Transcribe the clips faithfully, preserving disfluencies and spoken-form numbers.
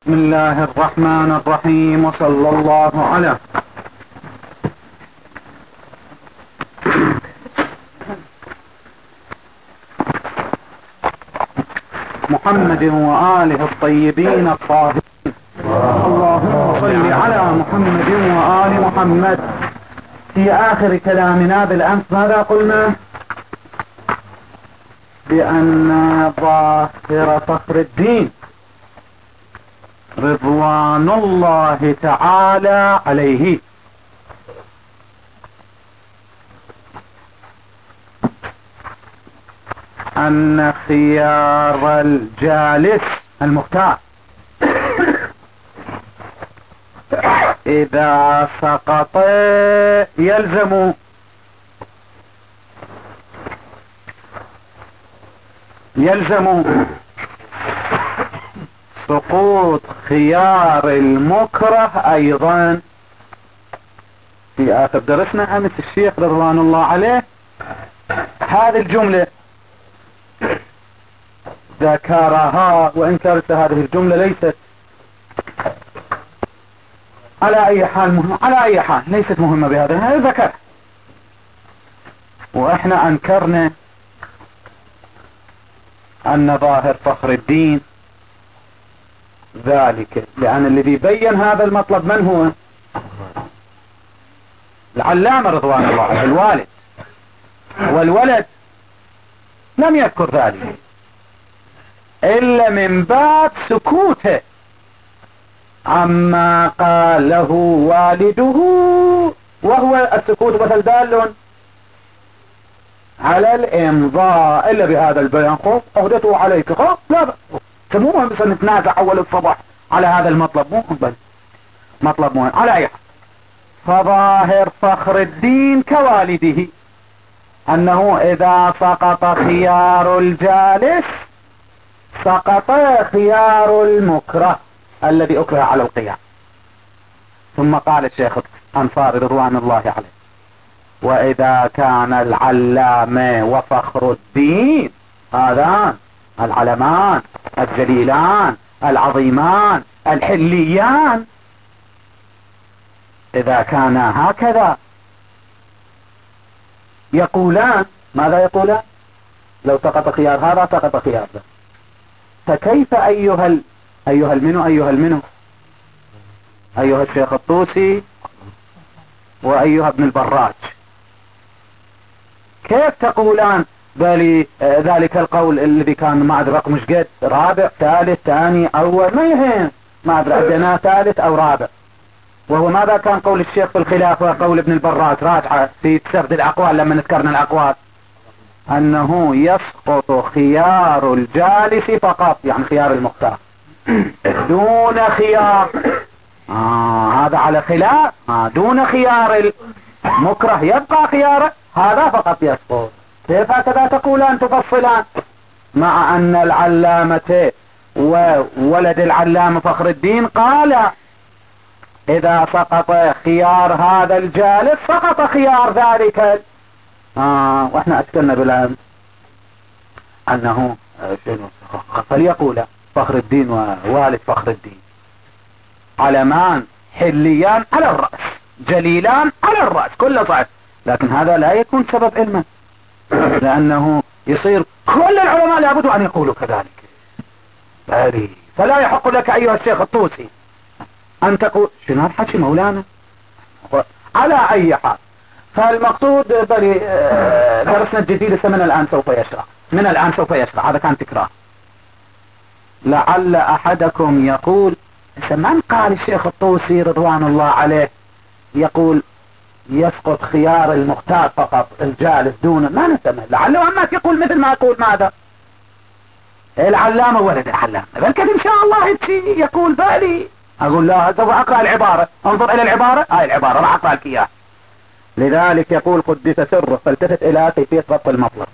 بسم الله الرحمن الرحيم، وصلى الله على محمد وآله الطيبين الطاهرين. اللهم صل على محمد وآل محمد. في آخر كلامنا بالأمس ماذا قلنا؟ بأن ظاهر فخر الدين رضوان الله تعالى عليه أن خيار الجالس المختار إذا سقط يلزم يلزم سقوط خيار المكره أيضا. في آخر درسنا أمس الشيخ رضوان الله عليه هذه الجملة ذكرها، وإن كانت هذه الجملة ليست على أي حال مهم، على أي حال ليست مهمة بهذا، هذا ذكر. وإحنا أنكرنا أن ظاهر فخر الدين ذلك، لأن الذي بين هذا المطلب من هو؟ العلامة رضوان الله عليه، الوالد. والولد لم يذكر ذلك إلا من باب سكوته عما قاله والده، وهو السكوت مثل دال على الإمضاء. إلا بهذا البيان خوف أهدته عليك خوف لا بأس. مو بس نتنازع أول الصباح على هذا المطلب، مو بل مطلب مهم على أي حال. فظاهر فخر الدين كوالده أنه إذا سقط خيار الجالس سقط خيار المكره الذي أكره على القيام. ثم قال الشيخ أنصاري رضوان الله عليه: وإذا كان العلامة وفخر الدين هذان العلمان الجليلان العظيمان الحليان، إذا كان هكذا يقولان ماذا يقولان؟ لو سقط خيار هذا سقط خيار ذا، فكيف أيها ال... أيها المنو أيها المنو أيها الشيخ الطوسي وأيها ابن البراج، كيف تقولان بالي ذلك القول الذي كان ما أدري رقم مش قد رابع ثالث ثاني أول ما يهم ما أدري عندنا ثالث أو رابع، وهو ماذا كان قول الشيخ في الخلافة قول ابن البراج راجعة في سرد الأقوال لما نذكرنا الأقوال أنه يسقط خيار الجالس فقط، يعني خيار المختار دون خيار آه هذا على خلاف آه دون خيار المكره يبقى خياره هذا فقط يسقط. كيف هكذا تقولان تفصلان مع أن العلامة وولد العلامة فخر الدين قال إذا سقط خيار هذا الجالس سقط خيار ذلك آه وإحنا أذكرنا بالآن أنه فليقول فخر الدين ووالد فخر الدين علمان حليان على الرأس جليلان على الرأس كل صعب، لكن هذا لا يكون سبب علما، لأنه يصير كل العلماء لابد أن يقولوا كذلك. فلا يحق لك أيها الشيخ الطوسي أن تقول شنو الحكي مولانا على أي حال. فالمقصود بلي درسنا الجديد من الآن سوف يشرح من الآن سوف يشرح هذا كان تكرار. لعل أحدكم يقول من قال الشيخ الطوسي رضوان الله عليه يقول يسقط خيار المختار فقط الجالس دون ما نسمع، لعله أما يقول مثل ما يقول ماذا العلامة ولد العلامة، بل إن شاء الله يقول بالي أقول لا سوف أقرأ العبارة، انظر إلى العبارة هاي العبارة راح أقرأ لك إياها. لذلك يقول قدس سره فالتفت إلى كيفية ضبط المطلب.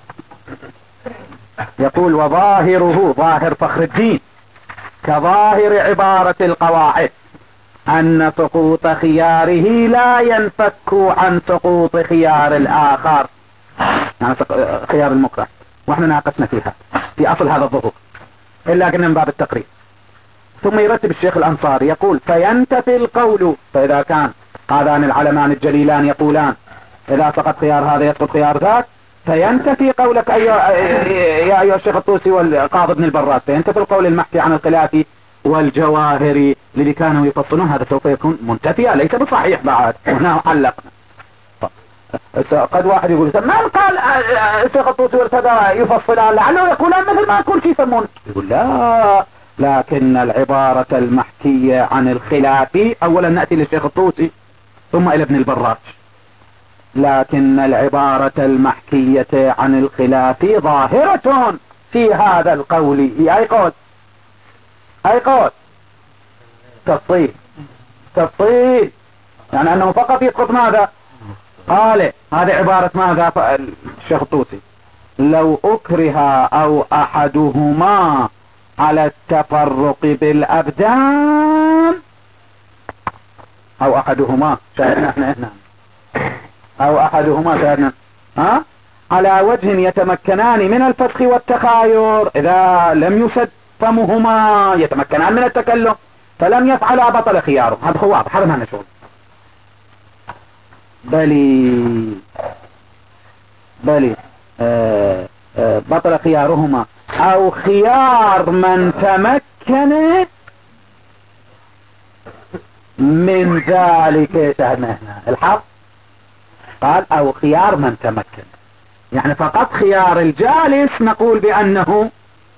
يقول وظاهره ظاهر فخر الدين كظاهر عبارة القواعد أن سقوط خياره لا ينفك عن سقوط خيار الآخر، يعني خيار المكره، واحنا ناقشنا فيها في أصل هذا الظهور إلا قلنا من باب التقرير. ثم يرتب الشيخ الأنصاري يقول فينتفي القول. فإذا كان هذان العلمان الجليلان يقولان إذا سقط خيار هذا يسقط خيار ذاك، فينتفي قولك أيها يا أيها الشيخ الطوسي والقاضي ابن البراس، فينتفي القول المحكي عن الخلاف والجواهر الذي كانوا يفصلون، هذا سوف يكون منتفيا ليس بصحيح بعد. هنا علقنا. قد واحد يقول من قال الشيخ الطوسي والكذا يفصلان لعله يقولان مثل ما يقول في يسمون، يقول لا، لكن العبارة المحكية عن الخلاف، أولا نأتي للشيخ الطوسي ثم إلى ابن البراج، لكن العبارة المحكية عن الخلاف ظاهرة في هذا القول. أي قول؟ أي قول؟ تفصيل. تفصيل يعني أنه فقط يسقط ماذا؟ قال هذه عبارة ماذا الشيخ الطوسي؟ لو أكره أو أحدهما على التفرق بالأبدان، أو أحدهما شاهدنا احنا هنا، أو أحدهما شاهدنا ها على وجه يتمكنان من الفسخ والتخاير، إذا لم يسد فمهما يتمكنان من التكلم فلم يفعلا بطل خياره. هذا هو واضح، هذا ما نشوف. بلي بلي آه آه بطل خيارهما أو خيار من تمكن من ذلك. شاهدنا هنا الحق قال أو خيار من تمكن، يعني فقط خيار الجالس نقول بأنه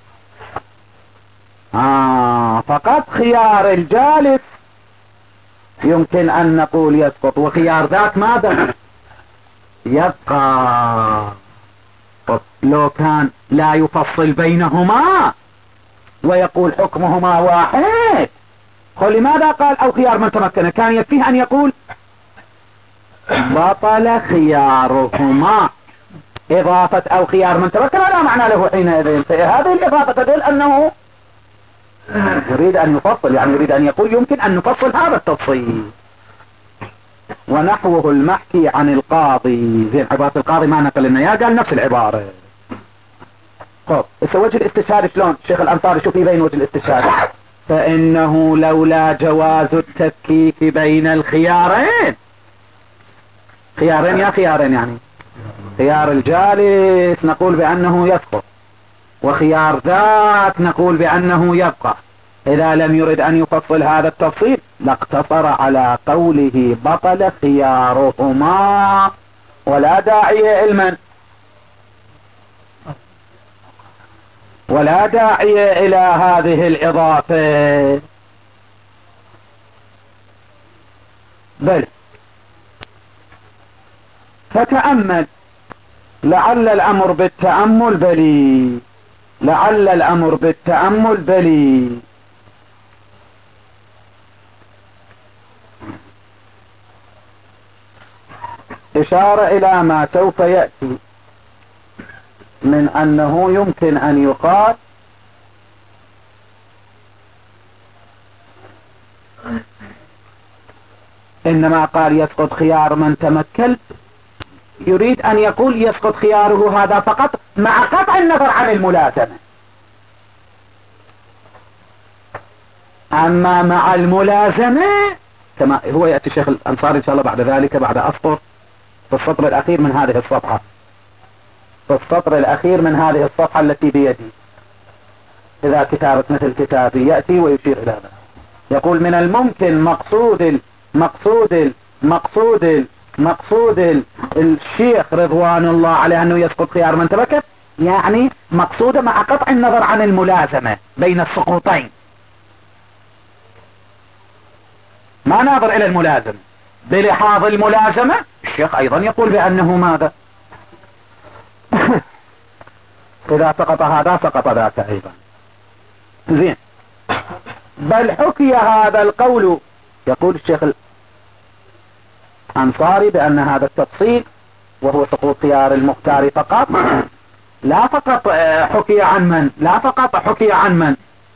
آه فقط خيار الجالس يمكن أن نقول يسقط، وخيار ذاك ماذا يبقى. لو كان لا يفصل بينهما ويقول حكمهما واحد، قل لماذا قال أو خيار من تمكن؟ كان يكفيه أن يقول بطل خيارهما. إضافة أو خيار من تمكن لا معنى له حينئذ. هذه الإضافة تدل أنه يريد أن يفصل، يعني يريد أن يقول يمكن أن نفصل هذا التفصيل. ونحوه المحكي عن القاضي، زين عبارة القاضي ما نقل لنا يا قال نفس العبارة. طب وجه الاستشهاد شلون الشيخ الأنصاري؟ شوف يبين وجه الاستشهاد. فإنه لولا جواز التفكيك بين الخيارين، خيارين يا خيارين يعني خيار الجالس نقول بأنه يسقط، وخيار ذاك نقول بأنه يبقى، إذا لم يرد أن يفصل هذا التفصيل لاقتصر على قوله بطل خيارهما ولا داعي علما ولا داعي إلى هذه الإضافة. بل فتأمل، لعل الأمر بالتأمل بلي، لعل الأمر بالتأمل بلي. إشارة إلى ما سوف يأتي من أنه يمكن أن يقال إنما قال يسقط خيار من تمكن، يريد أن يقول يسقط خياره هذا فقط مع قطع النظر عن الملازمة. أما مع الملازمة كما هو يأتي الشيخ الأنصاري إن شاء الله بعد ذلك بعد أسطر في السطر الأخير من هذه الصفحة، في السطر الأخير من هذه الصفحة التي بيدي، إذا كتابة مثل كتابي يأتي ويشير إلى هذا. يقول من الممكن مقصود المقصود المقصود مقصود الشيخ رضوان الله عليه أنه يسقط خيار من تركه، يعني مقصوده مع قطع النظر عن الملازمة بين السقوطين، ما ناظر إلى الملازمة. بلحاظ الملازمة الشيخ أيضا يقول بأنه ماذا إذا سقط هذا سقط ذاك أيضا. زين. بل حكي هذا القول، يقول الشيخ الأنصاري بأن هذا التفصيل وهو سقوط خيار المختار فقط، لا فقط حكي عن من لا فقط حكي عن من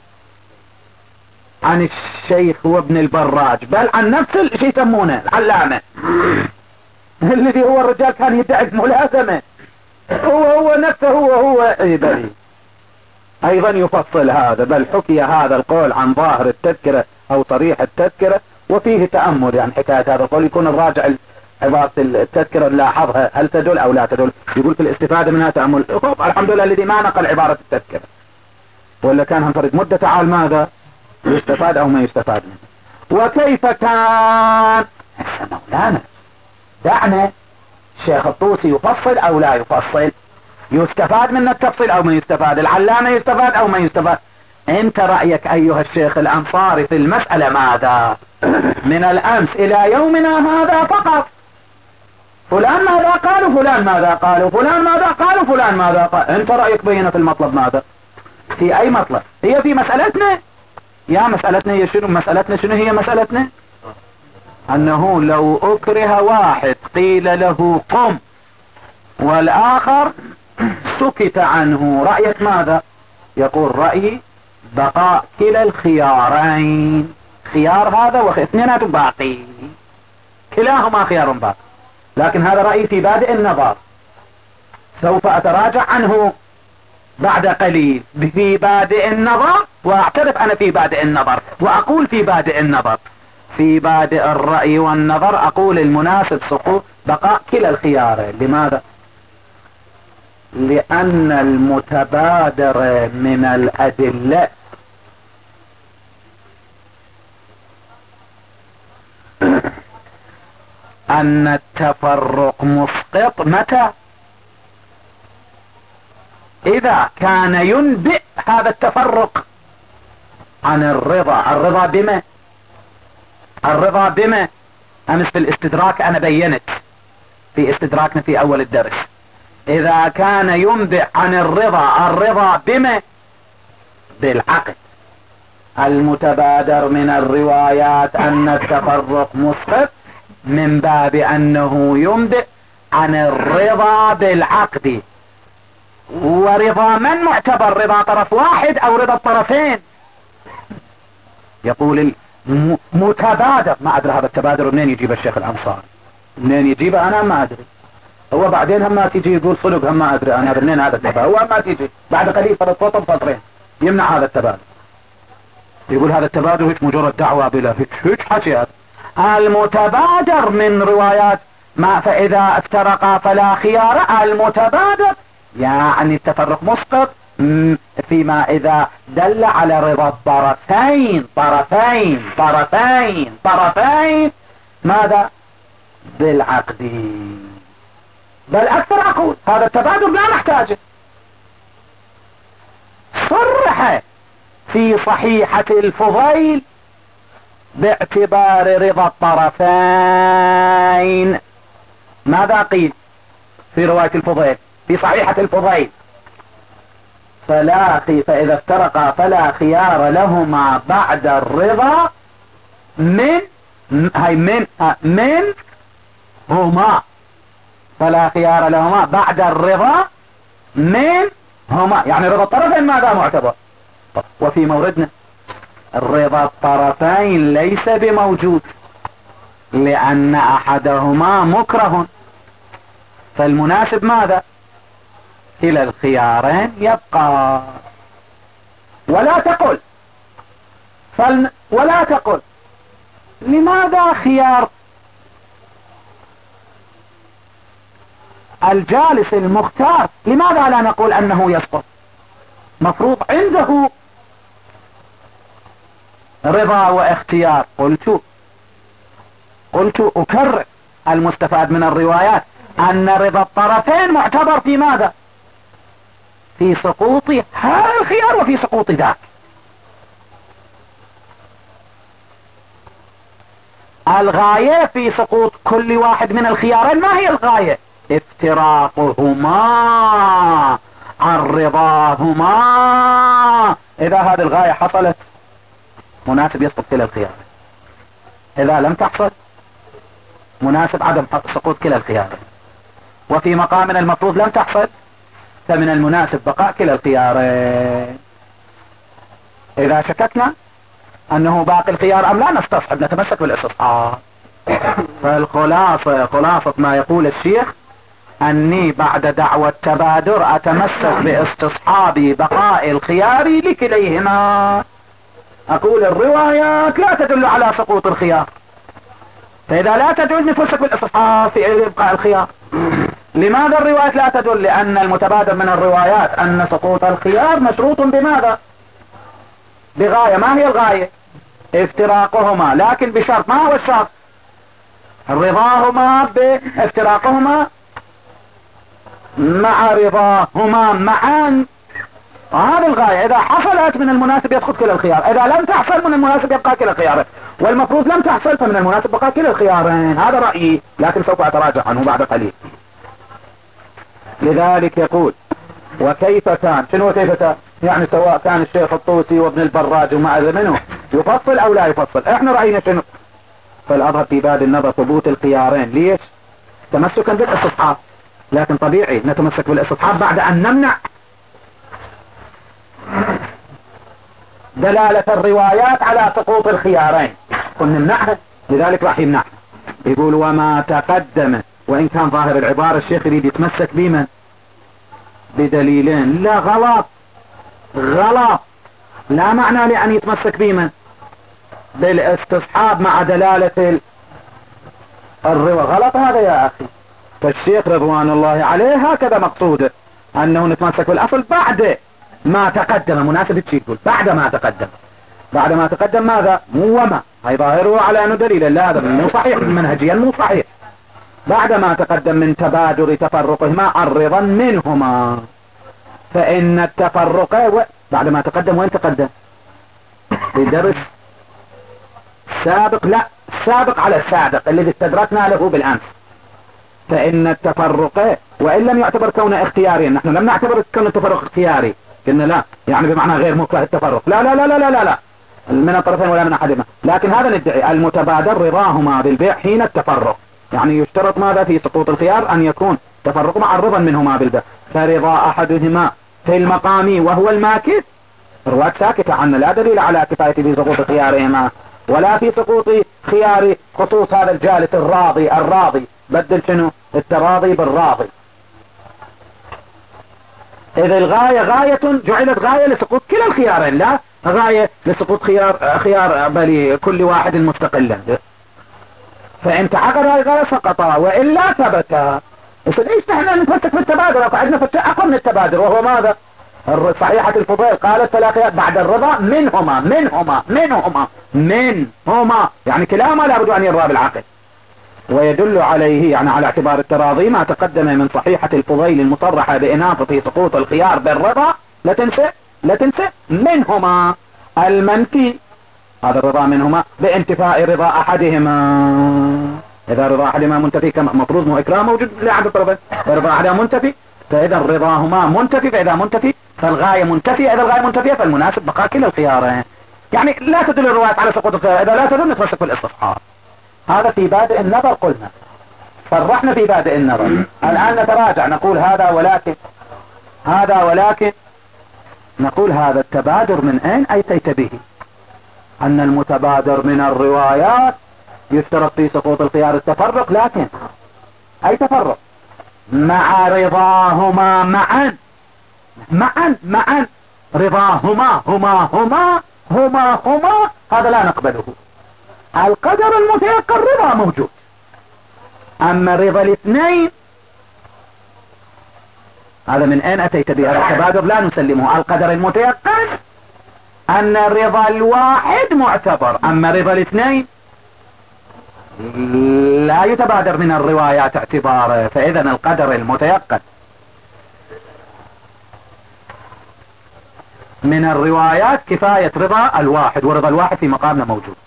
عن الشيخ وابن البراج، بل عن نفس الشيء يسمونه العلامة الذي هو الرجال كان يدعي الملازمة، هو هو نفسه هو هو اي بلي ايضا يفصل هذا، بل حكي هذا القول عن ظاهر التذكرة او صريح التذكرة، وفيه تأمل يعني حكاية هذا القول يكون الراجع عبارة التذكرة لاحظها هل تدل او لا تدل، يقول في الاستفادة منها تأمل. الحمد لله الذي ما نقل عبارة التذكرة، ولا كان هنفرد مدة تعال ماذا يستفاد او ما يستفاد منه. وكيف كان هسه مولانا دعنا الشيخ الطوسي يفصل او لا يفصل، يستفاد من التفصيل او ما يستفاد، العلامة يستفاد او ما يستفاد. انت رأيك ايها الشيخ الانصاري في المسألة ماذا؟ من الامس الى يومنا هذا فقط فلان ماذا قال وفلان ماذا قال وفلان ماذا قال وفلان ماذا قال. انت رأيك بينا في المطلب ماذا؟ في اي مطلب؟ هي في مسألتنا يا مسألتنا هي شنو؟ مسألتنا شنو هي مسألتنا؟ انه لو اكره واحد قيل له قم والاخر سكت عنه، رأيك ماذا؟ يقول رأيي بقاء كلا الخيارين، خيار هذا واثنيناتهم باقي، كلاهما خيار باقي، لكن هذا رأيي في بادئ النظر، سوف اتراجع عنه بعد قليل في بادئ النظر، واعترف انا في بادئ النظر واقول في بادئ النظر في بادئ الرأي والنظر اقول المناسب سقوط بقاء كلا الخيارين. لماذا؟ لأن المتبادر من الأدلة أن التفرق مسقط متى؟ إذا كان ينبئ هذا التفرق عن الرضا. الرضا بما؟ الرضا بما؟ أمس في الاستدراك أنا بينت في استدراكنا في أول الدرس، إذا كان ينبئ عن الرضا، الرضا بما؟ بالعقل. المتبادر من الروايات أن التفرق مسقط من باب أنه ينبئ عن الرضا بالعقد. ورضا من معتبر؟ رضا طرف واحد أو رضا الطرفين؟ يقول المتبادر. ما أدري هذا التبادر منين يجيب الشيخ الأنصاري، منين يجيبه أنا ما أدري. هو بعدين هم ما تيجي يقول صدق هم ما أدري أنا منين هذا التبادر، هو ما تيجي بعد قليل فرد فطر فطرين يمنع هذا التبادر، يقول هذا التبادر هيك مجرد دعوة بلا هيك هيك حكي. هذا المتبادر من روايات ما فإذا افترقا فلا خيار، المتبادر يعني التفرق مسقط فيما إذا دل على رضا الطرفين طرفين طرفين طرفين ماذا؟ بالعقد. بل أكثر أقول هذا التبادل لا نحتاجه، صرح في صحيحة الفضيل باعتبار رضا الطرفين. ماذا قيل في رواية الفضيل في صحيحة الفضيل؟ فلا خي فإذا افترقا فلا خيار لهما بعد الرضا من هاي من من هما، فلا خيار لهما بعد الرضا من هما، يعني رضا الطرفين ماذا معتبر؟ وفي موردنا الرضا الطرفين ليس بموجود لأن أحدهما مكره، فالمناسب ماذا؟ كلا الخيارين يبقى. ولا تقل فل ولا تقل لماذا خيار الجالس المختار، لماذا لا نقول أنه يسقط؟ مفروض عنده رضا واختيار. قلت قلت أكرر المستفاد من الروايات أن رضا الطرفين معتبر في ماذا؟ في سقوط هذا الخيار وفي سقوط ذاك. الغاية في سقوط كل واحد من الخيارين ما هي الغاية؟ افتراقهما عن رضاهما. إذا هذه الغاية حصلت مناسب يسقط كلا الخيارين، إذا لم تحصل مناسب عدم سقوط كلا الخيارين. وفي مقامنا المفروض لم تحصل فمن المناسب بقاء كلا الخيارين. إذا شككنا أنه باقي الخيار أم لا نستصحب نتمسك بالاستصحاب. فالخلاصة خلاصة ما يقول الشيخ أني بعد دعوى التبادر أتمسك باستصحاب بقاء الخيار لكليهما. أقول الروايات لا تدل على سقوط الخيار، فإذا لا تدل نفسك بالاستصحاب في إبقاء الخيار. لماذا الروايات لا تدل؟ لأن المتبادر من الروايات أن سقوط الخيار مشروط بماذا؟ بغاية. ما هي الغاية؟ افتراقهما، لكن بشرط. ما هو الشرط؟ رضاهما بافتراقهما مع رضاهما معا. هذه الغاية. إذا حصلت من المناسب يسقط كلا الخيار، إذا لم تحصل من المناسب يبقى كلا الخيار، والمفروض لم تحصل فمن المناسب بقى كلا الخيارين. هذا رأيي، لكن سوف أتراجع عنه بعد قليل. لذلك يقول وكيف كان. شنو كيف كان؟ يعني سواء كان الشيخ الطوسي وابن البراج ومع منه يفصل أو لا يفصل، احنا رأينا شنو؟ فالأظهر في باب النظر ثبوت الخيارين. ليش؟ تمسكا بالاستصحاب، لكن طبيعي نتمسك بالاستصحاب بعد أن نمنع دلالة الروايات على سقوط الخيارين، قلنا نمنعها، لذلك راح يمنعها. يقول وما تقدم، وإن كان ظاهر العبارة الشيخ يريد يتمسك بمن؟ بدليلين. لا، غلط غلط. لا معنى لأن يتمسك بمن؟ بالاستصحاب مع دلالة الرواية. غلط هذا يا أخي. فالشيخ رضوان الله عليه هكذا مقصوده، أنه نتمسك بالأصل بعد ما تقدم. مناسب تقول بعد ما تقدم. بعد ما تقدم ماذا؟ مو وما، هي ظاهره على أنه دليل. لا، هذا مو صحيح منهجيا، مو صحيح. بعد ما تقدم من تبادر تفرقهما الرضا منهما، فإن التفرق و... بعد ما تقدم. وين تقدم؟ بدرس سابق. لا، سابق على السابق الذي استدركنا له بالأمس. فإن التفرق وإن لم يعتبر كونه اختياريا، نحن لم نعتبر كون التفرق اختياري، قلنا لا، يعني بمعنى غير مكره التفرق. لا لا لا لا لا لا, لا. من الطرفين ولا من أحدهما. لكن هذا ندعي المتبادر رضاهما بالبيع حين التفرق، يعني يشترط ماذا في سقوط الخيار؟ أن يكون تفرق مع الرضا منهما بالبيع. فرضا أحدهما في المقام وهو الماكث رواة ساكتة عنه، لا دليل على كفاية في سقوط خيارهما، ولا في سقوط خيار خصوص هذا الجالس الراضي. الراضي بدل شنو؟ التراضي بالراضي. إذا الغاية غاية جعلت غاية لسقوط كلا الخيارين، لا غاية لسقوط خيار خيار بل كل واحد مستقلا. فإن تعقد هذه الغاية سقطا وإلا ثبتا. ليش نحن نتمسك بالتبادل؟ وقعدنا في أقل من التبادل وهو ماذا؟ صحيحة الفضيل قالت ثلاث بعد الرضا منهما منهما منهما منهما، يعني كلاهما لابد أن يرضى بالعقل. ويدل عليه يعني على اعتبار التراضي ما تقدم من صحيحة الفضيل المصرحة بإناثة سقوط الخيار بالرضا. لا تنسى لا تنسى منهما المنفي، هذا الرضا منهما بانتفاء رضا أحدهما. إذا رضا أحدهما منتفي كما مفروض مو إكرام موجود لأحد الطرفين، رضا أحدهما منتفي، فإذا رضاهما منتفي، فإذا منتفي فالغاية منتفية، إذا الغاية منتفية فالمناسب بقاء كلا الخيارين. يعني لا تدل الروايات على سقوط الخيار، إذا لا تدل نتمسك بالاستصحاب. هذا في بادئ النظر قلنا، صرحنا في بادئ النظر. الآن نتراجع نقول هذا ولكن هذا ولكن نقول هذا التبادر من أين أتيت به؟ أن المتبادر من الروايات يشترط في سقوط الخيار التفرق، لكن أي تفرق؟ مع رضاهما معا معا معا رضاهما هما هما هما هما هذا لا نقبله. القدر المتيقن رضا موجود، أما رضا الاثنين هذا من أين أتيت به؟ هذا التبادر لا نسلمه. القدر المتيقن أن رضا الواحد معتبر، أما رضا الاثنين لا يتبادر من الروايات اعتباره. فإذا القدر المتيقن من الروايات كفاية رضا الواحد، ورضا الواحد في مقامنا موجود.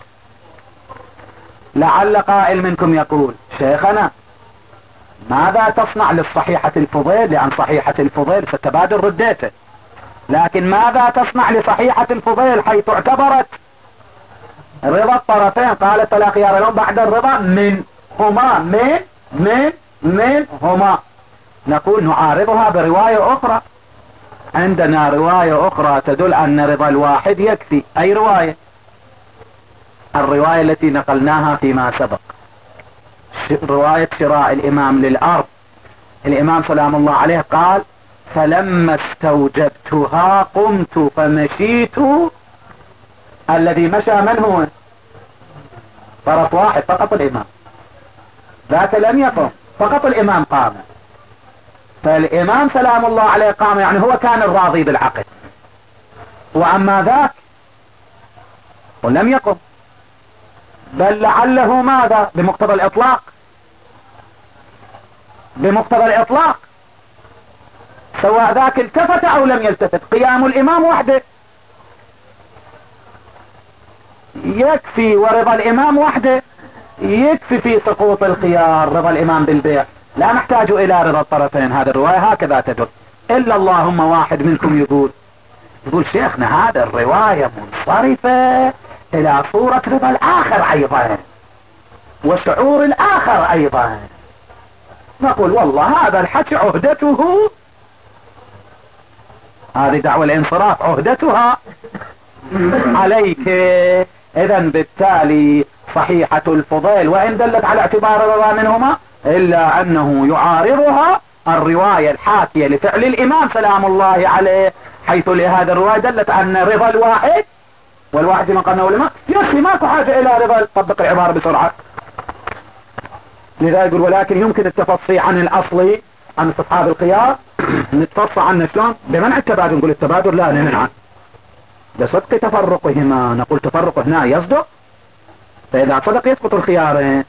لعل قائل منكم يقول شيخنا ماذا تصنع للصحيحة الفضيل؟ لأن صحيحة الفضيل ستبادر رديته، لكن ماذا تصنع لصحيحة الفضيل حيث اعتبرت رضا الطرفين؟ قالت فلا خيار لهم بعد الرضا من هما من من من هما. نقول نعارضها برواية أخرى. عندنا رواية أخرى تدل أن رضا الواحد يكفي. أي رواية؟ الرواية التي نقلناها فيما سبق، رواية شراء الإمام للأرض الإمام سلام الله عليه قال فلما استوجبتها قمت فمشيت. الذي مشى من هو؟ طرف واحد فقط الإمام، ذاك لم يقم، فقط الإمام قام. فالإمام سلام الله عليه قام، يعني هو كان الراضي بالعقد، وأما ذاك ولم يقم، بل لعله ماذا؟ بمقتضى الإطلاق، بمقتضى الإطلاق، سواء ذاك التفت أو لم يلتفت، قيام الإمام وحده يكفي، ورضا الإمام وحده يكفي في سقوط الخيار. رضا الإمام بالبيع، لا نحتاج إلى رضا الطرفين. هذه الرواية هكذا تدل. إلا اللهم واحد منكم يقول يقول شيخنا هذا الرواية منصرفة إلى صورة رضا الآخر أيضا وشعور الآخر أيضا. نقول والله هذا الحكي عهدته، هذه دعوة الانصراف عهدتها عليك. إذا بالتالي صحيحة الفضيل وإن دلت على اعتبار الرضا منهما، إلا أنه يعارضها الرواية الحاكية لفعل الإمام سلام الله عليه، حيث لهذا الرواية دلت أن رضا الواحد، والواحد من قلنا علماء يكفي، ماكو حاجة إلى رضا. طبق العبارة بسرعة. لذا يقول ولكن يمكن التفصي عن الأصلي عن استصحاب الخيار. نتفصى عنه شلون؟ بمنع التبادل. نقول التبادل لا نمنع بصدق تفرقهما. نقول تفرق هنا يصدق، فإذا صدق يسقط الخيار.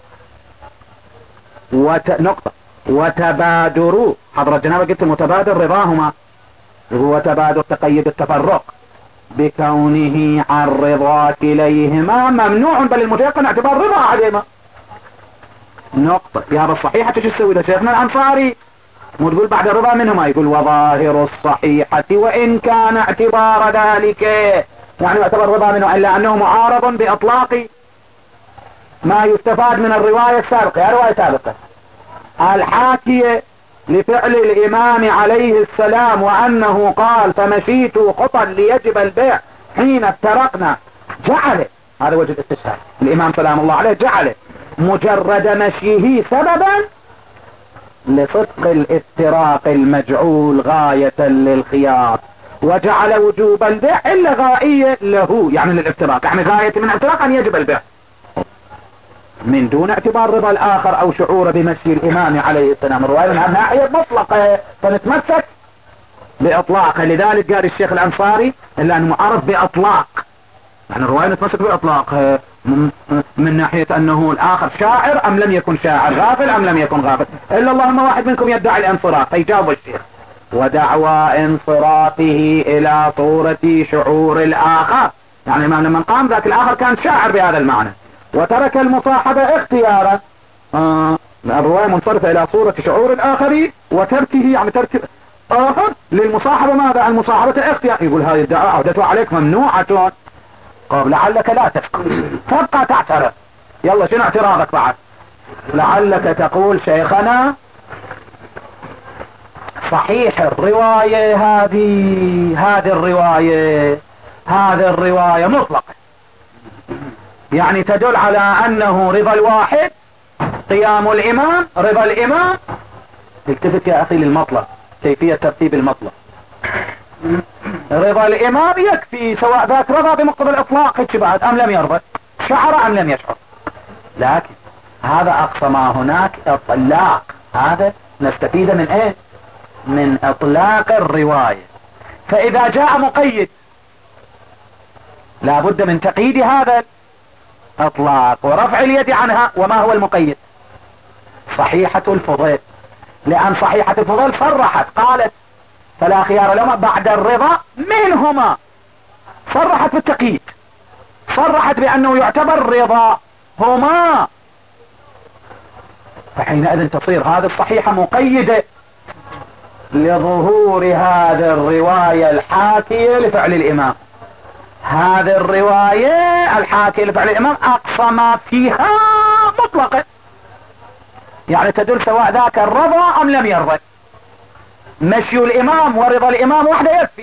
وت... نقطة وتبادروا، حضرة جنابة قلت المتبادر رضاهما، هو تبادر تقيد التفرق بكونه عن رضا كليهما ممنوع، بل المتيقن اعتبار رضا عليهما. نقطة. يا هذا الصحيحة تجي تسوي ده شيخنا الأنصاري مو تقول بعد الرضا منهما، يقول وظاهر الصحيحة وإن كان اعتبار ذلك، يعني اعتبر الرضا منه إلا أنه معارض بإطلاق ما يستفاد من الرواية السابقة. يا رواية سابقة الحاكية لفعل الإمام عليه السلام، وأنه قال فمشيت خطا ليجب البيع حين افترقنا، جعل هذا وجه الاستشهاد. الإمام سلام الله عليه جعل مجرد مشيه سببا لصدق الافتراق المجعول غاية للخيار، وجعل وجوب البيع إلا غائية له، يعني للافتراق، يعني غاية من الافتراق أن يجب البيع من دون اعتبار رضا الآخر أو شعور بمشي الإمام عليه السلام. الرواية من ناحية مطلقة فنتمسك بإطلاقه. لذلك قال الشيخ الأنصاري إلا أنه معرف بإطلاق، يعني الرواية نتمسك بإطلاق من ناحية أنه الآخر شاعر أم لم يكن شاعر، غافل أم لم يكن غافل. إلا اللهم واحد منكم يدعي الانصراف، فيجاوب الشيخ ودعوى انصرافه إلى صورة شعور الآخر، يعني ما لما قام ذاك الآخر كان شاعر بهذا المعنى وترك المصاحبة اختيارا. آه الرواية منصرفة إلى صورة شعور الآخر وتركه، يعني ترك آخر للمصاحبة. ماذا المصاحبة اختيار؟ يقول هذه الدعوة عهدتها عليك ممنوعة. قال لعلك لا تسكت تبقى تعترض. يلا شنو اعتراضك بعد؟ لعلك تقول شيخنا صحيح الرواية هذه هذه الرواية هذه الرواية مطلقة، يعني تدل على أنه رضا الواحد قيام الإمام، رضا الإمام. التفت يا أخي للمطلب، كيفية ترتيب المطلب. رضا الإمام يكفي، سواء ذاك رضا بمقتضى الإطلاق هيك بعد أم لم يرضى، شعر أم لم يشعر. لكن هذا أقصى ما هناك إطلاق، هذا نستفيد من إيه؟ من إطلاق الرواية. فإذا جاء مقيد لابد من تقييد هذا اطلاق ورفع اليد عنها. وما هو المقيد؟ صحيحة الفضيل، لأن صحيحة الفضيل صرحت قالت فلا خيار لهما بعد الرضا منهما، صرحت بالتقييد، صرحت بأنه يعتبر رضا هما، فحينئذ تصير هذه الصحيحة مقيدة لظهور هذه الرواية الحاكية لفعل الإمام. هذه الرواية الحاكية لفعل الإمام أقصى ما فيها مطلقة، يعني تدل سواء ذاك الرضا أم لم يرضى، مشي الإمام ورضا الإمام وحده يكفي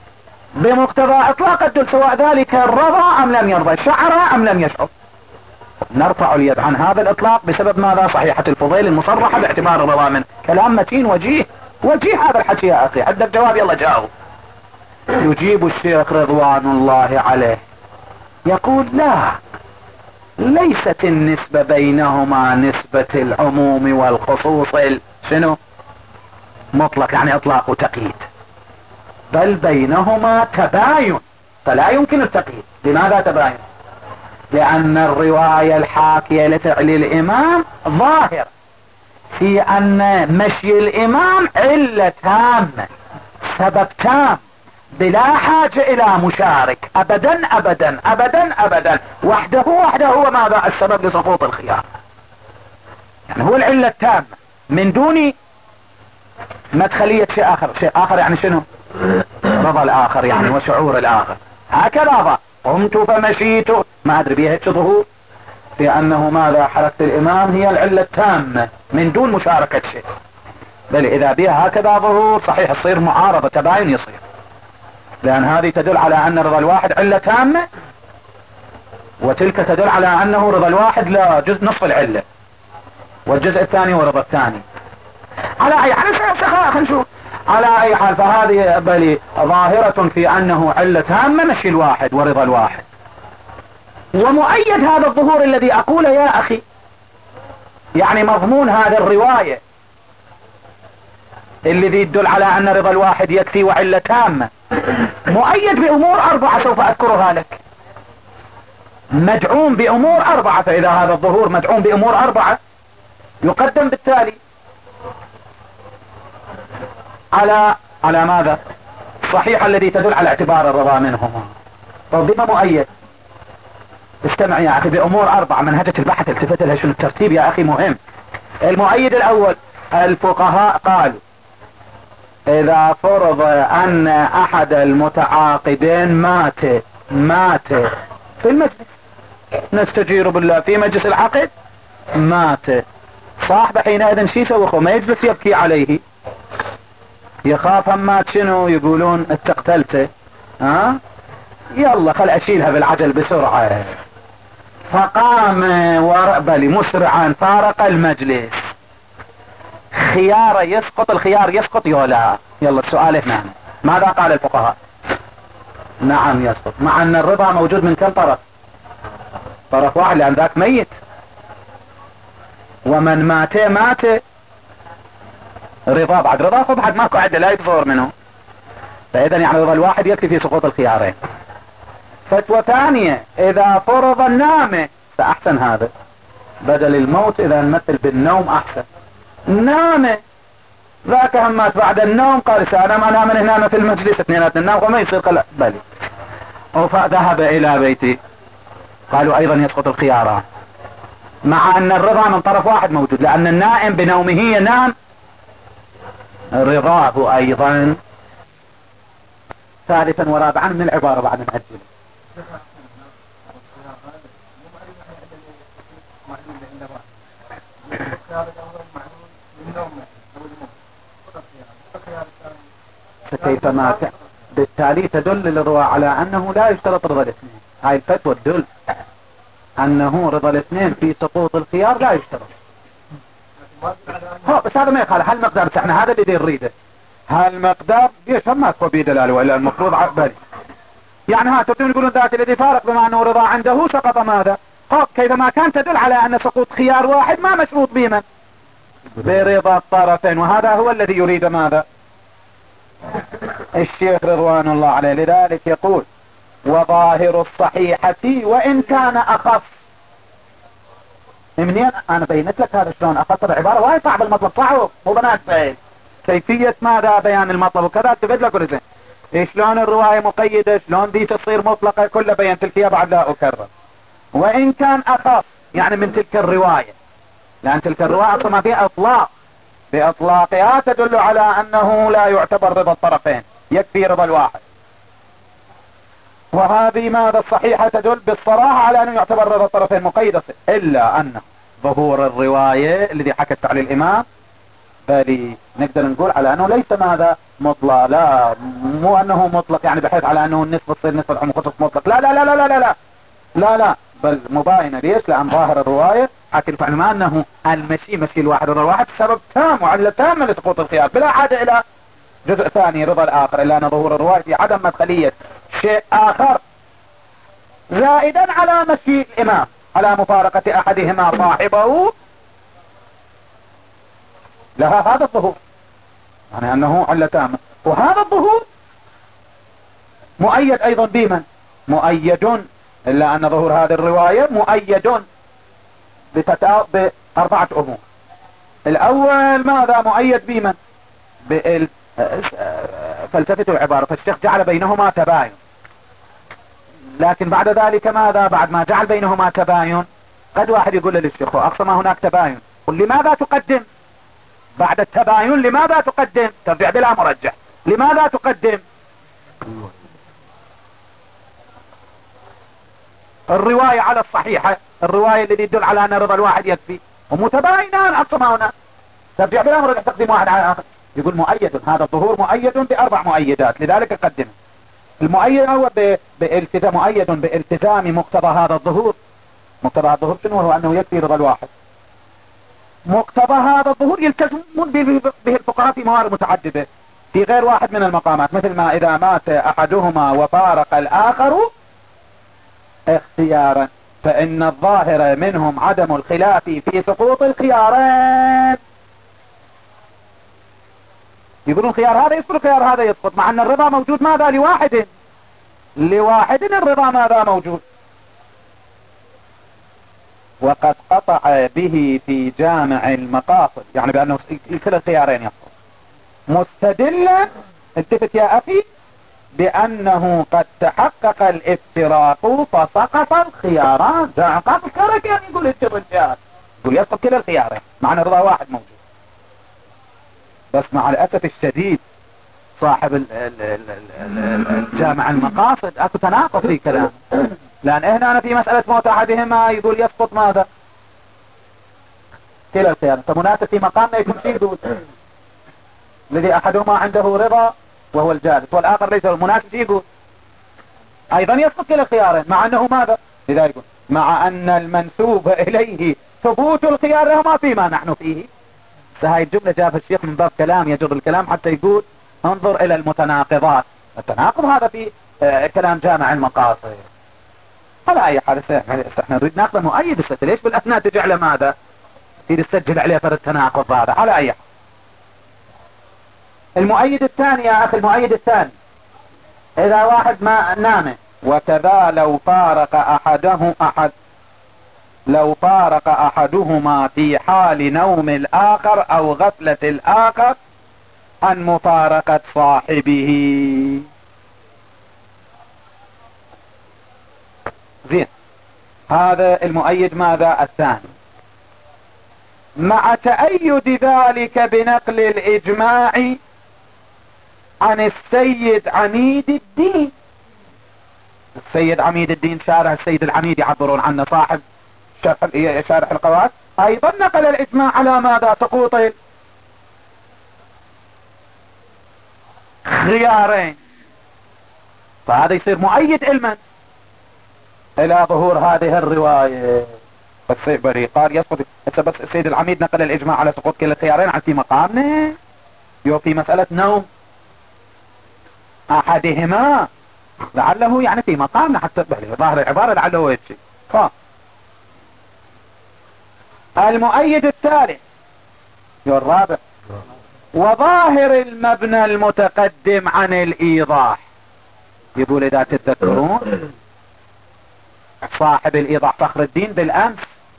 بمقتضى إطلاق الدل، سواء ذلك الرضا أم لم يرضى، شعر أم لم يشعر. نرفع اليد عن هذا الاطلاق بسبب ماذا؟ صحيحة الفضيل المصرحة باعتبار الرضا منه. كلام متين وجيه، وجيه هذا الحكي يا اخي. عندك جواب؟ يلا جاوب. يجيب الشيخ رضوان الله عليه يقول لا، ليست النسبة بينهما نسبة العموم والخصوص شنو مطلق يعني اطلاق وتقييد، بل بينهما تباين، فلا يمكن التقييد. لماذا تباين؟ لان الرواية الحاكية لفعل الامام ظاهر في ان مشي الامام علة تامة، سبب تام، بلا حاجة الى مشارك ابدا ابدا ابدا ابدا، وحده وحده هو ماذا؟ السبب لسقوط الخيار. يعني هو العلة التامة من دون مدخلية شيء اخر. شيء اخر يعني شنو؟ رضا الاخر يعني وشعور الاخر. هكذا قمت فمشيت، ما ادري بيها ظهور في انه ماذا؟ حركة الامام هي العلة التامة من دون مشاركة شيء. بل اذا بيها هكذا ظهور صحيح تصير معارضة، تباين يصير، لان هذه تدل على ان رضا الواحد علة تامة، وتلك تدل على انه رضا الواحد لا جزء نصف العلة، والجزء الثاني هو رضا الثاني. على اي حال خلينا نشوف. على اي حال فهذه بل ظاهرة في انه علة تامة مشي الواحد ورضا الواحد. ومؤيد هذا الظهور الذي اقوله يا اخي، يعني مضمون هذه الرواية الذي يدل على ان رضا الواحد يكفي وعلة تامة، مؤيد بامور اربعة سوف اذكرها لك، مدعوم بامور اربعة. فاذا هذا الظهور مدعوم بامور اربعة يقدم بالتالي على على ماذا؟ صحيح الذي تدل على اعتبار الرضا منهما. طب بما مؤيد؟ استمع يا اخي، بامور اربعة. منهجة البحث التفت لها شنو الترتيب يا اخي مهم. المؤيد الاول، الفقهاء قالوا اذا فرض ان احد المتعاقدين مات مات في المجلس، نستجير بالله في مجلس العقد مات، صاحب حينئذ شي يسوي؟ ما يجلس يبكي عليه، يخاف هم مات شنو يقولون اتقتلته، ها يلا خل اشيلها بالعجل بسرعة. فقام ورقبلي مسرعا فارق المجلس. خيار يسقط، الخيار يسقط يولا. يلا السؤال هنا ماذا قال الفقهاء؟ نعم يسقط، مع ان الرضا موجود من كم طرف؟ طرف واحد، لان ذاك ميت، ومن مات مات رضا بعد رضا فبعد ماكو عدة لا يتصور منه. فاذا يعني رضا الواحد يكفي في سقوط الخيارين. فتوى ثانية، اذا فرض النام فاحسن هذا بدل الموت، اذا نمثل بالنوم احسن. نام ذاك هم مات بعد النوم، قال انا ما نام هنا في المجلس اثنيناتنا ننام وما يصير. قال بلي، فذهب الى بيتي. قالوا ايضا يسقط الخياران، مع ان الرضا من طرف واحد موجود، لان النائم بنومه ينام رضاه ايضا. ثالثا ورابعا من العبارة بعد نأجل. فكيف ما كان بالتالي تدل الرواية على انه لا يشترط رضا الاثنين. هاي الفتوى تدل انه رضا الاثنين في سقوط الخيار لا يشترط. هو بس هذا ما يقال هل مقدار، بس احنا هذا اللي نريده. هل مقدار ليش هم ما تكون بدلاله، والا المفروض عبالي يعني ها تبتون يقولون ذات الذي فارق بما انه رضا عنده سقط ماذا؟ هو كيف ما كان تدل على ان سقوط خيار واحد ما مشروط بمن؟ برضا الطرفين. وهذا هو الذي يريد ماذا؟ الشيخ رضوان الله عليه. لذلك يقول وظاهر الصحيحة وان كان اخف. منين انا بينت لك هذا شلون اخف العبارة؟ وايد صعب المطلب، صعب مو بنات سهل. كيفية ماذا بيان المطلب وكذا تبد لك ورزين. شلون الرواية مقيدة، شلون دي تصير مطلقة، كله بينت لك بعد لا اكرر. وان كان اخف يعني من تلك الرواية، لان تلك الرواية اصلا ما فيها اطلاق، باطلاقها تدل على انه لا يعتبر رضا الطرفين، يكفي رضا الواحد. وهذه ماذا الصحيحة تدل بالصراحة على انه يعتبر رضا الطرفين مقيدة، الا ان ظهور الرواية الذي حكت على الامام بل نقدر نقول على انه ليس ماذا مطلق. لا مو انه مطلق يعني بحيث على انه النسبة تصير نسبة العموم خصوص مطلق. لا لا لا لا لا لا لا لا بل مباينة. ليش؟ لأن ظاهر الرواية حكي العلماء أنه المشي مشي الواحد رضا الواحد سبب تام وعلة تامة لسقوط الخيار بلا حاجة إلى جزء ثاني رضا الآخر، إلا أن ظهور الرواية في عدم مدخلية شيء آخر زائدا على مشي الإمام على مفارقة أحدهما صاحبه لها هذا الظهور، يعني أنه علة تامة. وهذا الظهور مؤيد أيضا بمن؟ مؤيد، إلا أن ظهور هذه الرواية مؤيد بتتا... بأربعة أمور. الأول ماذا؟ مؤيد بمن؟ بال... فلسفة العبارة، فالشيخ جعل بينهما تباين، لكن بعد ذلك ماذا؟ بعد ما جعل بينهما تباين قد واحد يقول للشيخ أقصى ما هناك تباين، قل لماذا تقدم بعد التباين؟ لماذا تقدم؟ ترجع بلا مرجح، لماذا تقدم الرواية على الصحيحة، الرواية التي تدل على أن رضا الواحد يكفي، ومتباينان أقصى ما هناك، ترجع بلا مرجح تقديم واحد على الآخر. يقول مؤيد، هذا الظهور مؤيد بأربع مؤيدات لذلك قدمه. المؤيد هو بالتزام، مؤيد بالتزام مقتضى هذا الظهور. مقتضى هذا الظهور شنو هو؟ أنه يكفي رضا الواحد. مقتضى هذا الظهور يلتزمون به الفقهاء في موارد متعددة في غير واحد من المقامات، مثل ما إذا مات أحدهما وفارق الآخر اختيارا فإن الظاهر منهم عدم الخلاف في سقوط الخيارين. يقولون خيار هذا يسقط خيار هذا يسقط، مع أن الرضا موجود ماذا؟ لواحد لواحد الرضا ماذا؟ موجود. وقد قطع به في جامع المقاصد، يعني بأنه كلا الخيارين يسقط، مستدلا التفت يا أخي بأنه قد تحقق الافتراق فسقط الخياران. ده عقاب الكرك يعني يقول الشر الخيار، يقول يسقط كلا الخيارين مع أن الرضا واحد موجود. بس مع الأسف الشديد صاحب الجامع المقاصد اكو تناقض في كلام، لأن هنا أنا في مسألة موت أحدهما يقول يسقط ماذا؟ كلا الخيارين. فمناسب في مقامنا يكون شيء يقول الذي أحدهما عنده رضا وهو الجالس والآخر ليس المناسب شيء يقول أيضا يسقط كلا الخيارين، مع أنه ماذا؟ لذا يقول مع أن المنسوب إليه ثبوت الخيار ما فيما نحن فيه. هاي الجملة جاء الشيخ من باب كلام يجر الكلام حتى يقول انظر إلى المتناقضات. التناقض هذا في آه كلام جامع المقاصد. على أي حال احنا نريد ناخذ مؤيد الست، ليش بالأثناء تجي على ماذا؟ تريد تسجل عليه فرد التناقض هذا. على أي حال المؤيد الثاني يا أخي، المؤيد الثاني إذا واحد ما نام وكذا لو فارق أحده أحد لو فارق أحدهما في حال نوم الآخر أو غفلة الآخر عن مفارقة صاحبه. زين، هذا المؤيد ماذا؟ الثاني، مع تأيد ذلك بنقل الإجماع عن السيد عميد الدين. السيد عميد الدين شارح السيد العميد يعبرون عنه صاحب شارح القواعد، أيضا نقل الإجماع على ماذا؟ سقوط خيارين. فهذا يصير مؤيد علما إلى ظهور هذه الرواية. فالسيبري قال يسقط، بس السيد العميد نقل الإجماع على سقوط كلا الخيارين عن في مقامنا يو في مسألة نوم أحدهما، لعله يعني في مقامنا حتى ظاهر العبارة لعله يجي. المؤيد الثالث يو الرابع، وظاهر المبنى المتقدم عن الإيضاح. يقول إذا تتذكرون صاحب الإيضاح فخر الدين بالأمس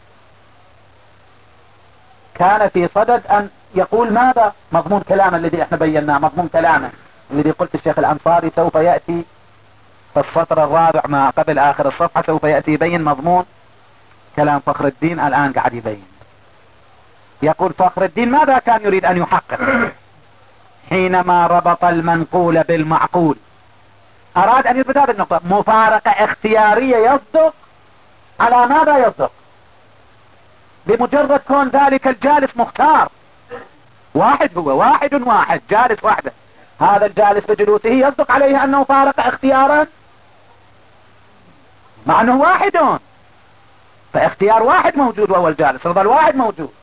كان في صدد أن يقول ماذا؟ مضمون كلام الذي احنا بيناه، مضمون كلامه الذي قلت الشيخ الأنصاري سوف يأتي في السطر الرابع ما قبل آخر الصفحة، سوف يأتي يبين مضمون كلام فخر الدين. الآن قاعد يبين. يقول فخر الدين ماذا كان يريد أن يحقق حينما ربط المنقول بالمعقول؟ أراد أن يثبت هذه النقطة، مفارقة اختيارية يصدق على ماذا؟ يصدق بمجرد كون ذلك الجالس مختار واحد، هو واحد واحد جالس واحدة، هذا الجالس بجلوسه يصدق عليه أنه فارق اختيارا مع أنه واحد. فاختيار واحد موجود وهو الجالس، رضا الواحد موجود.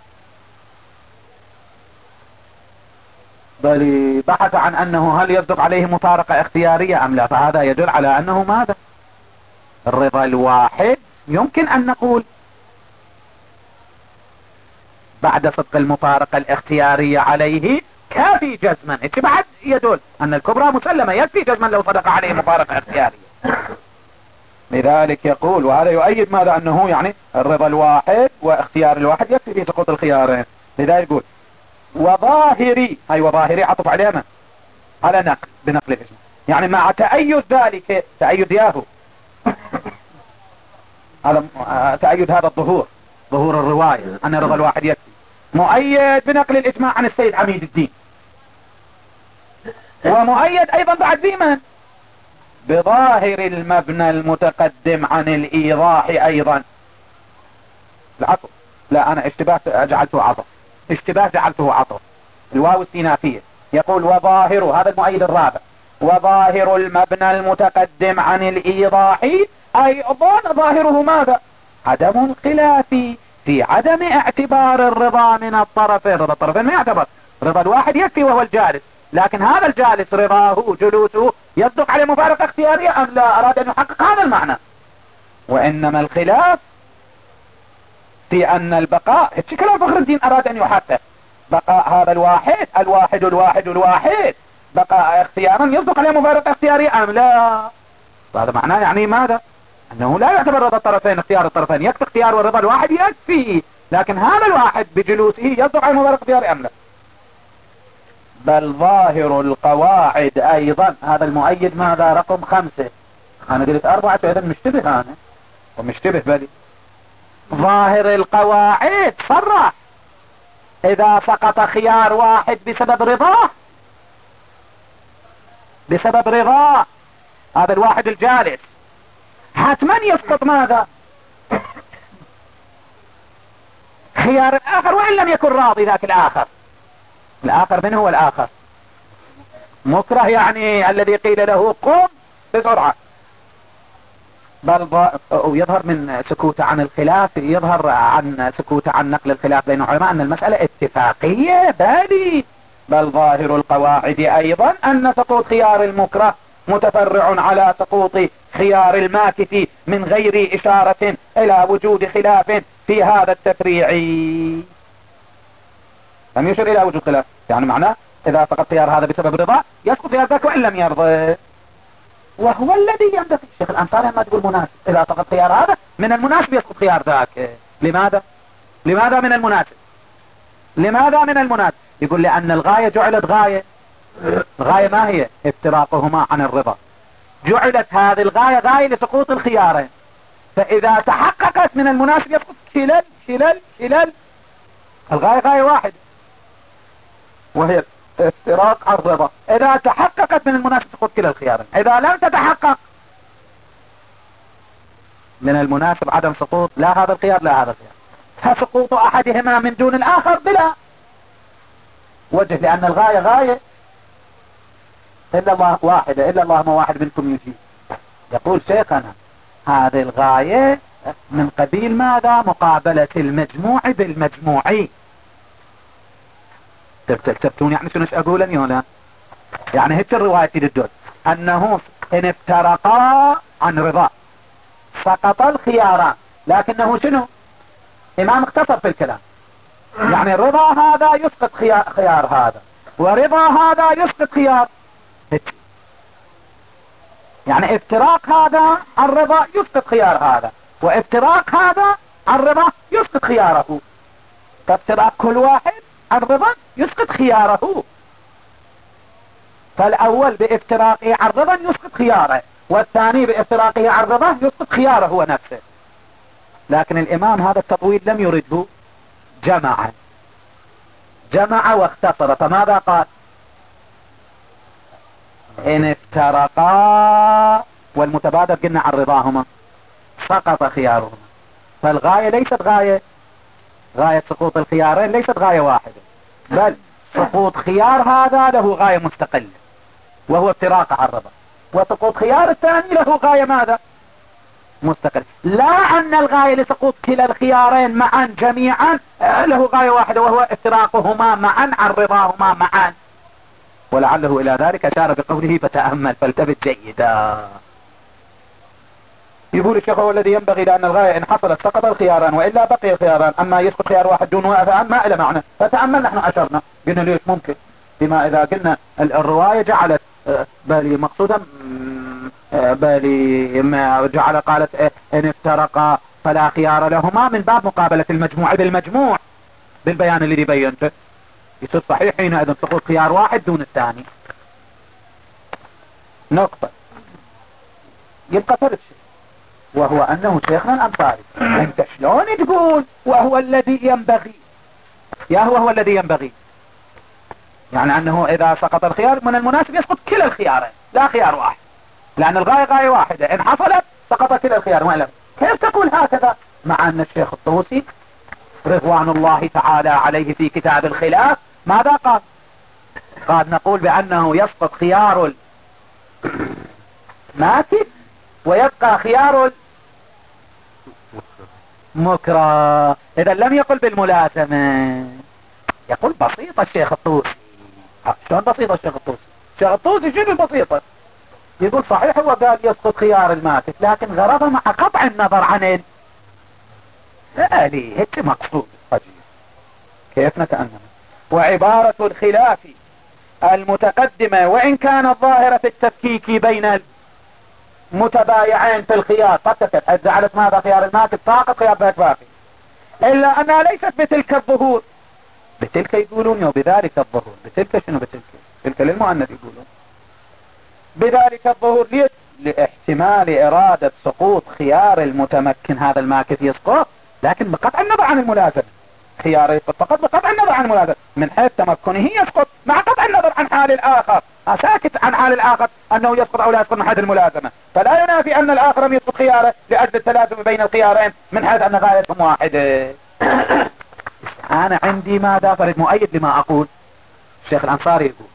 بل بحث عن أنه هل يصدق عليه مفارقة اختيارية أم لا، فهذا يدل على أنه ماذا؟ الرضا الواحد يمكن أن نقول بعد صدق المفارقة الاختيارية عليه كافي جزما. إيش بعد يدل أن الكبرى مسلمة، يكفي جزما لو صدق عليه مفارقة اختيارية. لذلك يقول، وهذا يؤيد ماذا؟ أنه يعني الرضا الواحد واختيار الواحد يكفي في سقوط الخيارين. لذلك يقول وظاهري، أي وظاهري عطف عليه من؟ على نقل، بنقل الاسم، يعني مع تأيد ذلك، تأيد ياهو هذا تأيد هذا الظهور، ظهور الرواية أن الرضا الواحد يكفي، مؤيد بنقل الإجماع عن السيد عميد الدين، ومؤيد أيضا بعد بمن؟ بظاهر المبنى المتقدم عن الإيضاح أيضا. العطف، لا أنا اشتباه جعلته عطف، اشتباه جعلته عطف، الواو السينافية. يقول وظاهر، هذا المؤيد الرابع، وظاهر المبنى المتقدم عن الإيضاح أيضا ظاهره ماذا؟ عدم الخلاف في عدم اعتبار الرضا من الطرفين. رضا الطرفين ما يعتبر، رضا الواحد يكفي وهو الجالس، لكن هذا الجالس رضاه جلوسه يصدق عليه مفارقة اختيارية أم لا؟ أراد أن يحقق هذا المعنى. وإنما الخلاف في أن البقاء، كلام فخر الدين أراد أن يحقق بقاء هذا الواحد، الواحد الواحد الواحد بقاء اختيارا يصدق عليه مفارقة اختيارية أم لا؟ هذا معناه يعني ماذا؟ أنه لا يعتبر رضا الطرفين اختيار الطرفين، يكفي اختيار والرضا الواحد يكفي، لكن هذا الواحد بجلوسه يصدق عليه مفارقة اختيارية أم لا؟ بل ظاهر القواعد أيضا، هذا المؤيد ماذا؟ رقم خمسة. أنا قلت أربعة، إذا مشتبه أنا ومشتبه بلي. ظاهر القواعد صرح إذا سقط خيار واحد بسبب رضاه، بسبب رضاه هذا الواحد الجالس، حتما يسقط ماذا؟ خيار الآخر، وإن لم يكن راضي ذاك الآخر. الآخر من هو الآخر؟ مكره، يعني الذي قيل له قم بسرعة. بل يظهر من سكوت عن الخلاف، يظهر عن سكوت عن نقل الخلاف بين العلماء أن المسألة اتفاقية. بالي بل ظاهر القواعد أيضا أن سقوط خيار المكره متفرع على سقوط خيار الماكث من غير إشارة إلى وجود خلاف في هذا التفريع. لم يشر إلى وجود خلاف، يعني معناه إذا سقط خيار هذا بسبب رضا يسقط خيار ذاك وإن لم يرضى، وهو الذي ينبغي. الشيخ الأنصاري ما تقول مناسب، إذا سقط خيار هذا من المناسب يسقط خيار ذاك. لماذا؟ لماذا من المناسب؟ لماذا من المناسب؟ يقول لأن الغاية جعلت غاية، الغاية ما هي؟ افتراقهما عن الرضا. جعلت هذه الغاية غاية لسقوط الخيارين، فإذا تحققت من المناسب يسقط شلل شلل شلل. الغاية غاية واحد وهي افتراق الرضا، إذا تحققت من المناسب سقوط كلا الخيارين، إذا لم تتحقق من المناسب عدم سقوط لا هذا الخيار لا هذا الخيار، فسقوط أحدهما من دون الآخر بلا وجه، لأن الغاية غاية إلا الله واحدة، إلا الله ما واحد منكم يجيب. يقول شيخنا هذه الغاية من قبيل ماذا؟ مقابلة المجموع بالمجموعي. تكتبتون يعني شنو أقول هنا؟ يعني هيك الرواية تدل أنه إن افترقا عن رضا سقط الخياران، لكنه شنو؟ إمام اختصر في الكلام، يعني رضا هذا يسقط خيار, خيار هذا، ورضا هذا يسقط خيار هيك. يعني افتراق هذا عن رضا يسقط خيار هذا، وافتراق هذا عن رضا يسقط خياره، فافتراق كل واحد عن رضا يسقط خياره، فالأول بافتراقه عن رضا يسقط خياره، والثاني بافتراقه عن رضا يسقط خياره هو نفسه. لكن الإمام هذا التطويل لم يرده، جمع جمع واختصر، فماذا قال؟ إن افترقا، والمتبادر قلنا عن رضاهما سقط خيارهما، فالغاية ليست غاية غاية سقوط الخيارين ليست غاية واحدة، بل سقوط خيار هذا له غاية مستقلة وهو افتراق عن رضا، وسقوط خيار الثاني له غاية ماذا؟ مستقل. لا أن الغاية لسقوط كلا الخيارين معا جميعا له غاية واحدة وهو افتراقهما معا عن رضاهما معا، ولعله إلى ذلك أشار بقوله فتأمل فالتفت جيدا. يقول الشيخ هو الذي ينبغي لأن الغاية إن حصلت سقط الخياران وإلا بقي الخياران، أما يسقط خيار واحد دون وأفعال ما إلى معنى. فتأمل نحن أشرنا قلنا ليش ممكن بما إذا قلنا الرواية جعلت بالي مقصودا بالي ما جعل قالت إن افترقا فلا خيار لهما من باب مقابلة المجموع بالمجموع بالبيان الذي بينته، يصير صحيح حينئذ سقوط خيار واحد دون الثاني. نقطة. يبقى ثالث شيء وهو أنه شيخنا الأنصاري أنت شلون تقول وهو الذي ينبغي؟ يا هو هو الذي ينبغي يعني أنه إذا سقط الخيار من المناسب يسقط كلا الخيارين لا خيار واحد، لأن الغاية غاية واحدة إن حصلت سقط كلا الخيار. وإلا كيف تقول هكذا مع أن الشيخ الطوسي رضوان الله تعالى عليه في كتاب الخلاف ماذا قال؟ قال نقول بأنه يسقط خيار الماكث ويبقى خيار المكره. إذا لم يقل بالملازمة، يقول بسيطة الشيخ الطوسي. شلون بسيطة الشيخ الطوسي؟ الشيخ الطوسي شنو بسيطة؟ يقول صحيح هو قال يسقط خيار الماكث لكن غرضه مع قطع النظر عن ال لي هيك مقصود. كيف نتأمل؟ وعبارة الخلاف المتقدمة وإن كانت ظاهرة التفكيك بين المتبايعين في الخيار قد تكت جعلت ماذا خيار الماكث ساقط خيار باقي، إلا أنها ليست بتلك الظهور. بتلك يقولون وبذلك الظهور. بتلك شنو بتلك؟ تلك للمؤنث يقولون. بذلك الظهور ليش؟ لاحتمال إرادة سقوط خيار المتمكن هذا الماكث يسقط لكن بقطع النظر عن الملازمة. خيار يسقط فقط بقطع النظر عن الملازمة من حيث تمكنه يسقط مع قطع النظر عن حال الآخر. ساكت عن حال الآخر أنه يسقط أو لا يسقط من حيث الملازمة، فلا ينافي أن الآخر لم يسقط خياره لأجل التلازم بين الخيارين من حيث أن غايتهم واحدة. أنا عندي ماذا فرد مؤيد لما أقول. الشيخ الأنصاري يقول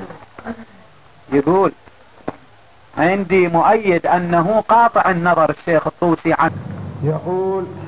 يقول عندي مؤيد أنه قاطع النظر الشيخ الطوسي عنه. يقول